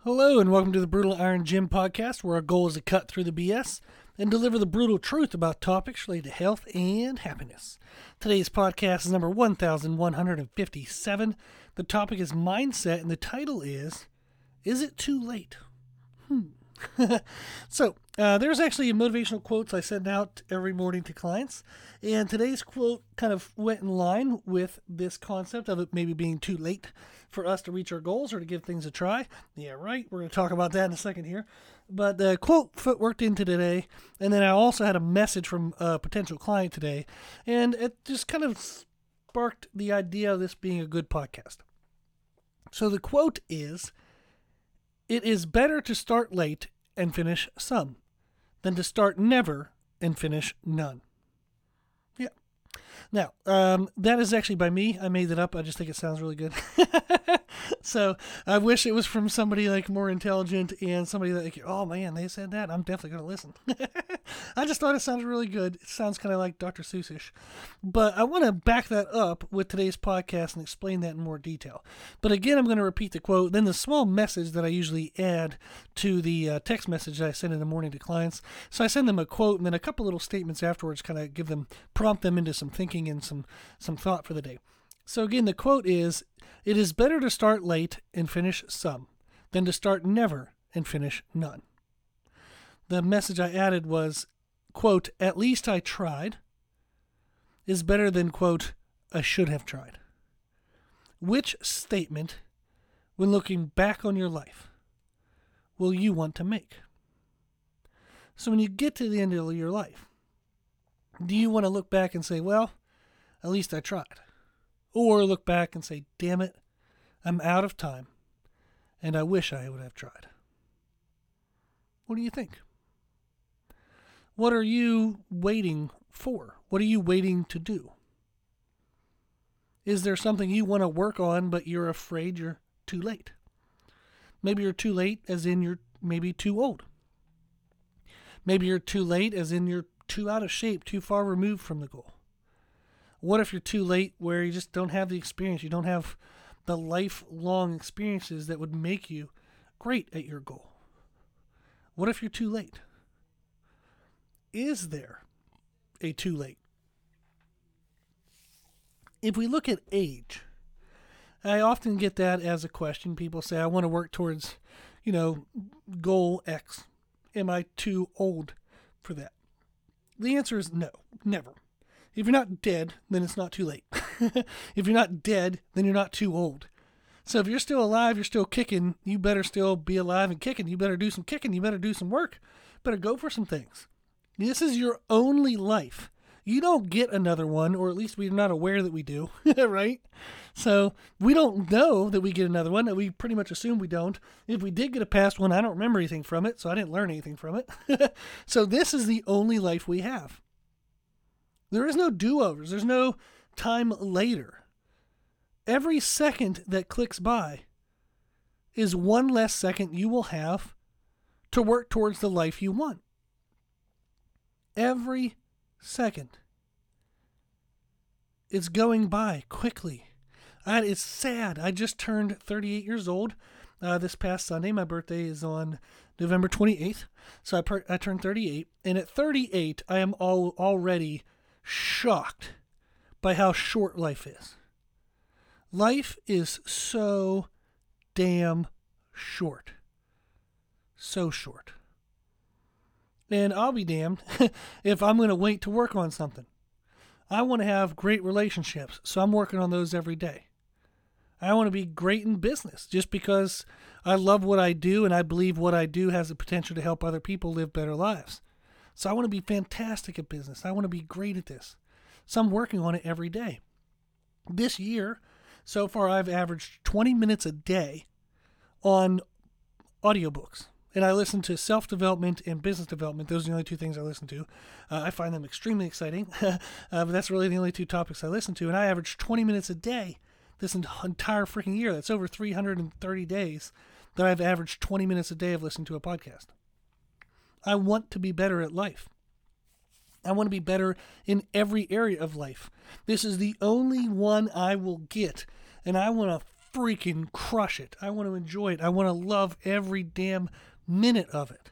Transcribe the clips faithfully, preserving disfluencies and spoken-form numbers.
Hello and welcome to the Brutal Iron Gym podcast, where our goal is to cut through the B S and deliver the brutal truth about topics related to health and happiness. Today's podcast is number one thousand one hundred fifty-seven. The topic is mindset and the title is, Is It Too Late? Hmm. so, uh, there's actually motivational quotes I send out every morning to clients, and today's quote kind of went in line with this concept of it maybe being too late for us to reach our goals or to give things a try. Yeah, right. We're going to talk about that in a second here. But the quote worked into today, and then I also had a message from a potential client today, and it just kind of sparked the idea of this being a good podcast. So the quote is, "It is better to start late and finish some than to start never and finish none." Yeah. Now, um, that is actually by me. I made that up. I just think it sounds really good. So I wish it was from somebody like more intelligent and somebody that, like, oh man, they said that. I'm definitely going to listen. I just thought it sounded really good. It sounds kind of like Doctor Seussish. But I want to back that up with today's podcast and explain that in more detail. But again, I'm going to repeat the quote, then the small message that I usually add to the uh, text message that I send in the morning to clients. So I send them a quote and then a couple little statements afterwards, kind of give them, prompt them into some thinking and some, some thought for the day. So again, the quote is, "It is better to start late and finish some than to start never and finish none." The message I added was, quote, "At least I tried," is better than, quote, "I should have tried." Which statement, when looking back on your life, will you want to make? So when you get to the end of your life, do you want to look back and say, well, at least I tried? Or look back and say, damn it, I'm out of time, and I wish I would have tried? What do you think? What are you waiting for? What are you waiting to do? Is there something you want to work on, but you're afraid you're too late? Maybe you're too late as in you're maybe too old. Maybe you're too late as in you're too out of shape, too far removed from the goal. What if you're too late where you just don't have the experience? You don't have the lifelong experiences that would make you great at your goal. What if you're too late? Is there a too late? If we look at age, I often get that as a question. People say, I want to work towards, you know, goal X. Am I too old for that? The answer is no, never. If you're not dead, then it's not too late. If you're not dead, then you're not too old. So if you're still alive, you're still kicking, you better still be alive and kicking. You better do some kicking. You better do some work. Better go for some things. This is your only life. You don't get another one, or at least we're not aware that we do, right? So we don't know that we get another one. We pretty much assume we don't. If we did get a past one, I don't remember anything from it, so I didn't learn anything from it. So this is the only life we have. There is no do-overs. There's no time later. Every second that clicks by is one less second you will have to work towards the life you want. Every second. It's going by quickly. I, it's sad. I just turned thirty-eight years old uh, this past Sunday. My birthday is on November twenty-eighth. So I, per- I turned thirty-eight. And at thirty-eight, I am all, already shocked by how short life is. Life is so damn short. So short. And I'll be damned if I'm going to wait to work on something. I want to have great relationships, so I'm working on those every day. I want to be great in business just because I love what I do and I believe what I do has the potential to help other people live better lives. So I want to be fantastic at business. I want to be great at this. So I'm working on it every day. This year, so far, I've averaged twenty minutes a day on audiobooks. And I listen to self-development and business development. Those are the only two things I listen to. Uh, I find them extremely exciting. uh, but that's really the only two topics I listen to. And I average twenty minutes a day this entire freaking year. That's over three hundred thirty days that I've averaged twenty minutes a day of listening to a podcast. I want to be better at life. I want to be better in every area of life. This is the only one I will get. And I want to freaking crush it. I want to enjoy it. I want to love every damn minute of it.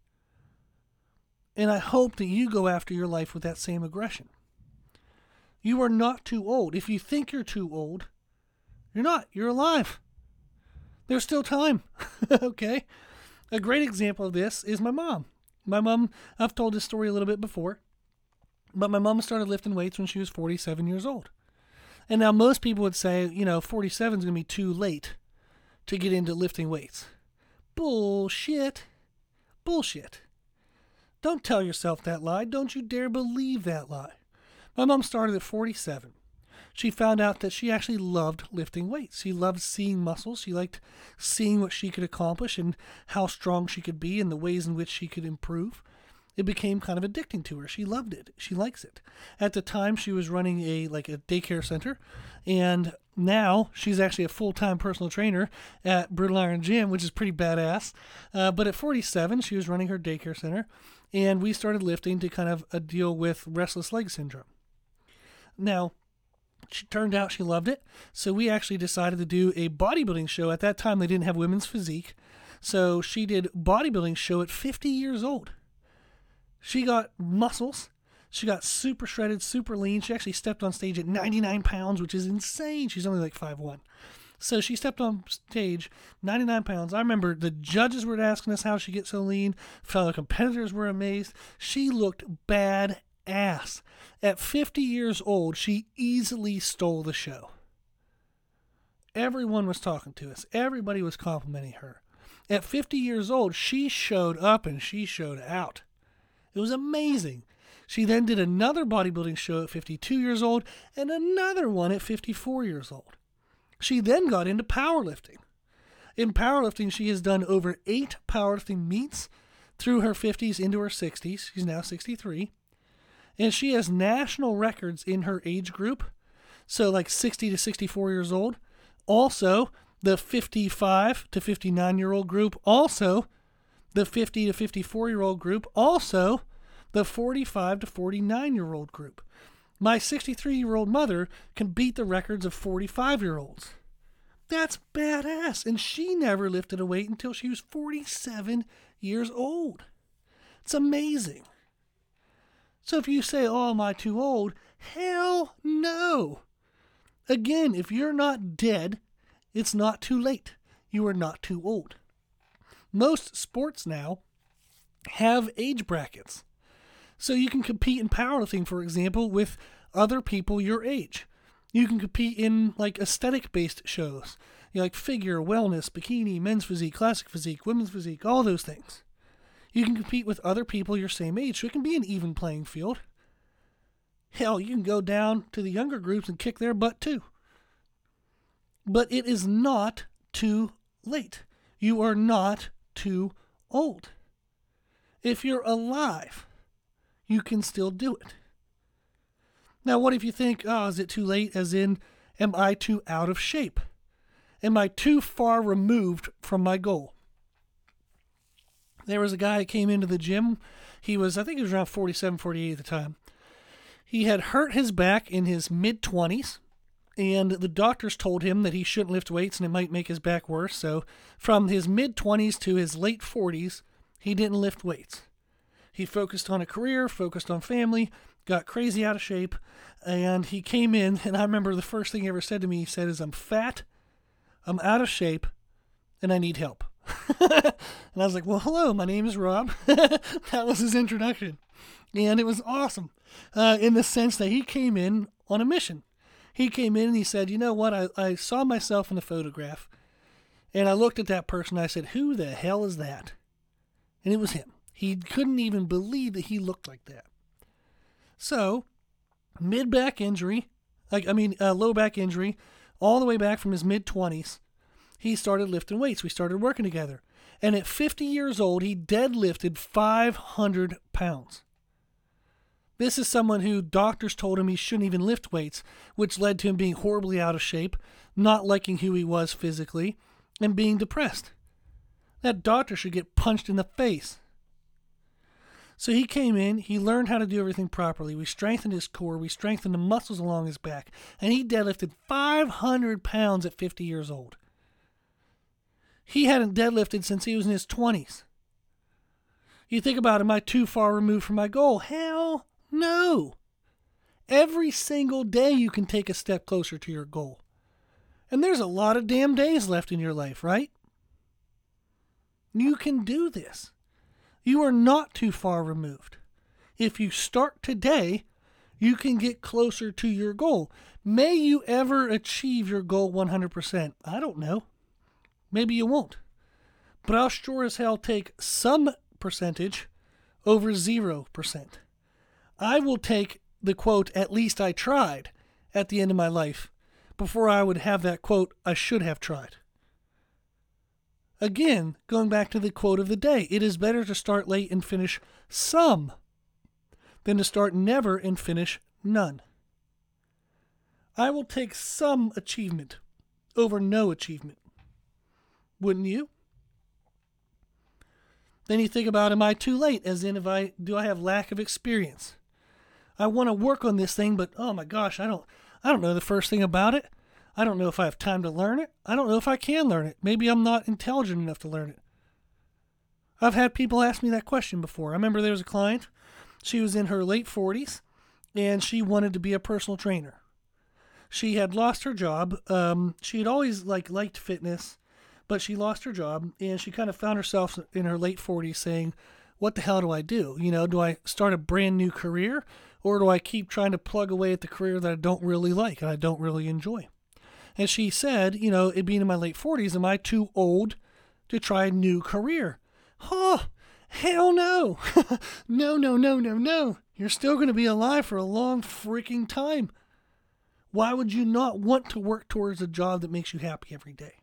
And I hope that you go after your life with that same aggression. You are not too old. If you think you're too old, you're not. You're alive. There's still time. Okay? A great example of this is my mom. My mom, I've told this story a little bit before, but my mom started lifting weights when she was forty-seven years old. And now most people would say, you know, forty-seven is going to be too late to get into lifting weights. Bullshit. Bullshit. Don't tell yourself that lie. Don't you dare believe that lie. My mom started at forty-seven. She found out that she actually loved lifting weights. She loved seeing muscles. She liked seeing what she could accomplish and how strong she could be and the ways in which she could improve. It became kind of addicting to her. She loved it. She likes it. At the time, she was running a like a daycare center, and now she's actually a full-time personal trainer at Brutal Iron Gym, which is pretty badass. Uh, but at forty-seven, she was running her daycare center, and we started lifting to kind of uh, deal with restless leg syndrome. Now, she turned out she loved it, so we actually decided to do a bodybuilding show. At that time, they didn't have women's physique, so she did bodybuilding show at fifty years old. She got muscles. She got super shredded, super lean. She actually stepped on stage at ninety-nine pounds, which is insane. She's only like five one. So she stepped on stage, ninety-nine pounds. I remember the judges were asking us how she gets so lean. Fellow competitors were amazed. She looked badass. At fifty years old, she easily stole the show. Everyone was talking to us. Everybody was complimenting her. At fifty years old, she showed up and she showed out. It was amazing. She then did another bodybuilding show at fifty-two years old and another one at fifty-four years old. She then got into powerlifting. In powerlifting, she has done over eight powerlifting meets through her fifties into her sixties. She's now sixty-three. And she has national records in her age group. So like sixty to sixty-four years old. Also, the fifty-five to fifty-nine year old group. Also, the fifty to fifty-four year old group. Also, the forty-five to forty-nine year old group. My sixty-three year old mother can beat the records of forty-five year olds. That's badass. And she never lifted a weight until she was forty-seven years old. It's amazing. So if you say, oh, am I too old? Hell no. Again, if you're not dead, it's not too late. You are not too old. Most sports now have age brackets. So you can compete in powerlifting, for example, with other people your age. You can compete in like aesthetic-based shows, you know, like figure, wellness, bikini, men's physique, classic physique, women's physique, all those things. You can compete with other people your same age, so it can be an even playing field. Hell, you can go down to the younger groups and kick their butt too. But it is not too late. You are not too old. If you're alive, you can still do it. Now, what if you think, oh, is it too late? As in, am I too out of shape? Am I too far removed from my goal? There was a guy who came into the gym. He was, I think he was around forty-seven, forty-eight at the time. He had hurt his back in his mid-twenties, and the doctors told him that he shouldn't lift weights and it might make his back worse. So from his mid-twenties to his late forties, he didn't lift weights. He focused on a career, focused on family, got crazy out of shape, and he came in, and I remember the first thing he ever said to me, he said, is I'm fat, I'm out of shape, and I need help. And I was like, well, hello, my name is Rob. That was his introduction. And it was awesome uh, in the sense that he came in on a mission. He came in and he said, you know what, I, I saw myself in a photograph, and I looked at that person, and I said, who the hell is that? And it was him. He couldn't even believe that he looked like that. So, mid-back injury, like I mean, uh, low back injury, all the way back from his mid-twenties, he started lifting weights. We started working together. And at fifty years old, he deadlifted five hundred pounds. This is someone who doctors told him he shouldn't even lift weights, which led to him being horribly out of shape, not liking who he was physically, and being depressed. That doctor should get punched in the face. So he came in, he learned how to do everything properly. We strengthened his core, we strengthened the muscles along his back, and he deadlifted five hundred pounds at fifty years old. He hadn't deadlifted since he was in his twenties. You think about, am I too far removed from my goal? Hell no. Every single day you can take a step closer to your goal. And there's a lot of damn days left in your life, right? You can do this. You are not too far removed. If you start today, you can get closer to your goal. May you ever achieve your goal one hundred percent? I don't know. Maybe you won't. But I'll sure as hell take some percentage over zero percent. I will take the quote, "at least I tried," at the end of my life before I would have that quote, "I should have tried." Again, going back to the quote of the day, it is better to start late and finish some than to start never and finish none. I will take some achievement over no achievement. Wouldn't you? Then you think about, am I too late? As in, if I do I have lack of experience? I want to work on this thing, but oh my gosh, I don't I don't know the first thing about it. I don't know if I have time to learn it. I don't know if I can learn it. Maybe I'm not intelligent enough to learn it. I've had people ask me that question before. I remember there was a client. She was in her late forties, and she wanted to be a personal trainer. She had lost her job. Um, she had always like liked fitness, but she lost her job, and she kind of found herself in her late forties saying, what the hell do I do? You know, do I start a brand new career, or do I keep trying to plug away at the career that I don't really like and I don't really enjoy? And she said, you know, it being in my late forties, am I too old to try a new career? Oh, hell no. no, no, no, no, no. You're still going to be alive for a long freaking time. Why would you not want to work towards a job that makes you happy every day?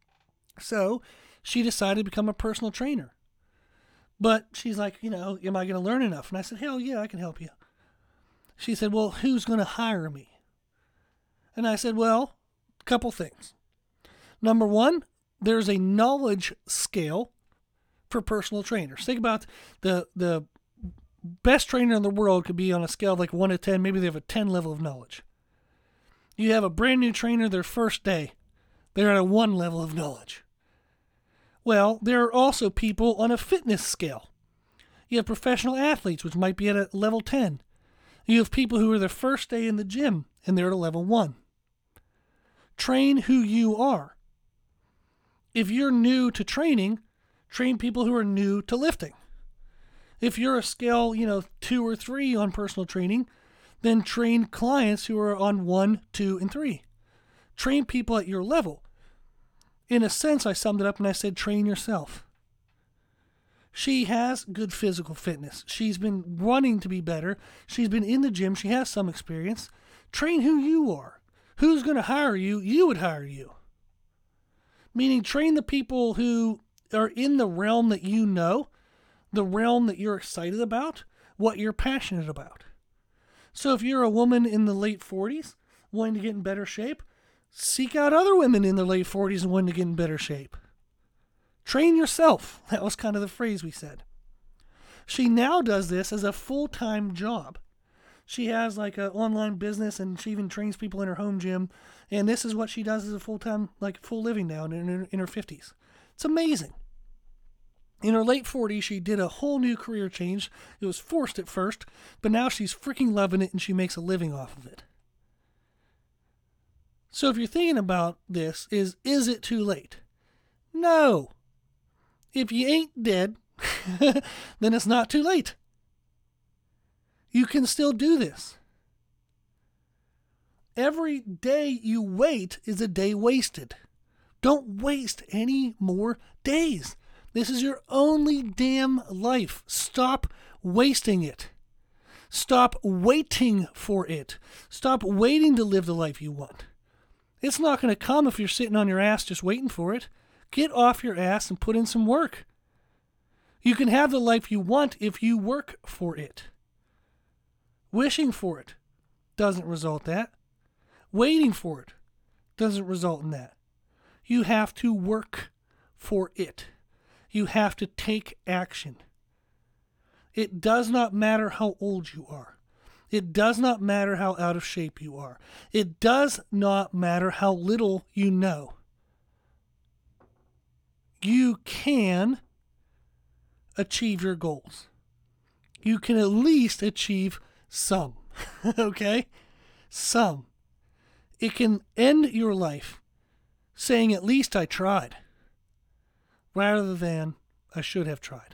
So she decided to become a personal trainer. But she's like, you know, am I going to learn enough? And I said, hell yeah, I can help you. She said, well, who's going to hire me? And I said, well, couple things. Number one, there's a knowledge scale for personal trainers. Think about the the best trainer in the world could be on a scale of like one to ten. Maybe they have a ten level of knowledge. You have a brand new trainer their first day. They're at a one level of knowledge. Well, there are also people on a fitness scale. You have professional athletes, which might be at a level ten. You have people who are their first day in the gym, and they're at a level one. Train who you are. If you're new to training, train people who are new to lifting. If you're a scale, you know, two or three on personal training, then train clients who are on one, two, and three. Train people at your level. In a sense, I summed it up and I said, train yourself. She has good physical fitness. She's been wanting to be better. She's been in the gym. She has some experience. Train who you are. Who's going to hire you? You would hire you. Meaning train the people who are in the realm that you know, the realm that you're excited about, what you're passionate about. So if you're a woman in the late forties wanting to get in better shape, seek out other women in their late forties and wanting to get in better shape. Train yourself. That was kind of the phrase we said. She now does this as a full-time job. She has like an online business, and she even trains people in her home gym. And this is what she does as a full-time, like full living now in her, in her fifties. It's amazing. In her late forties, she did a whole new career change. It was forced at first, but now she's freaking loving it, and she makes a living off of it. So if you're thinking about this, is, is it too late? No. If you ain't dead, then it's not too late. You can still do this. Every day you wait is a day wasted. Don't waste any more days. This is your only damn life. Stop wasting it. Stop waiting for it. Stop waiting to live the life you want. It's not going to come if you're sitting on your ass just waiting for it. Get off your ass and put in some work. You can have the life you want if you work for it. Wishing for it doesn't result in that. Waiting for it doesn't result in that. You have to work for it. You have to take action. It does not matter how old you are. It does not matter how out of shape you are. It does not matter how little you know. You can achieve your goals. You can at least achieve some. Okay? Some. It can end your life saying, at least I tried, rather than I should have tried.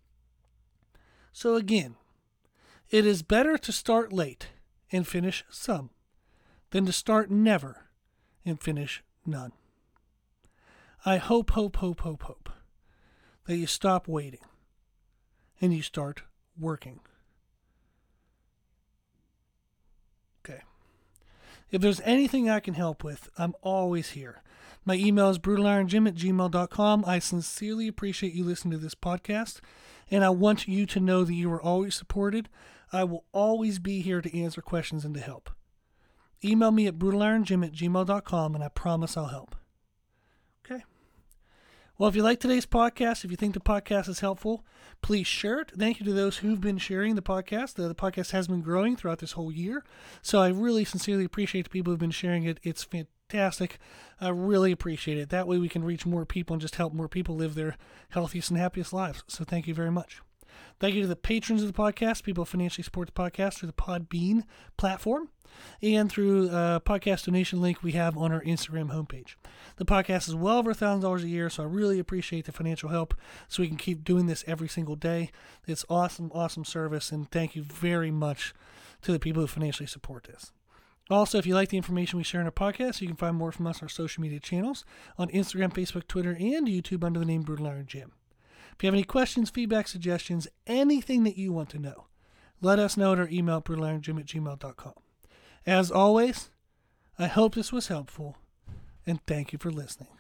So again, it is better to start late and finish some than to start never and finish none. I hope, hope, hope, hope, hope that you stop waiting and you start working. Okay. If there's anything I can help with, I'm always here. My email is brutal iron jim at gmail dot com. I sincerely appreciate you listening to this podcast, and I want you to know that you are always supported. I will always be here to answer questions and to help. Email me at brutal iron jim at gmail dot com, and I promise I'll help. Okay. Well, if you like today's podcast, if you think the podcast is helpful, please share it. Thank you to those who've been sharing the podcast. The, the podcast has been growing throughout this whole year, so I really sincerely appreciate the people who've been sharing it. It's fantastic. I really appreciate it. That way we can reach more people and just help more people live their healthiest and happiest lives. So thank you very much. Thank you to the patrons of the podcast, people who financially support the podcast through the Podbean platform and through a podcast donation link we have on our Instagram homepage. The podcast is well over one thousand dollars a year, so I really appreciate the financial help so we can keep doing this every single day. It's awesome, awesome service, and thank you very much to the people who financially support this. Also, if you like the information we share in our podcast, you can find more from us on our social media channels on Instagram, Facebook, Twitter, and YouTube under the name Brutal Iron Jim. If you have any questions, feedback, suggestions, anything that you want to know, let us know at our email, brutal iron jim at gmail dot com. As always, I hope this was helpful, and thank you for listening.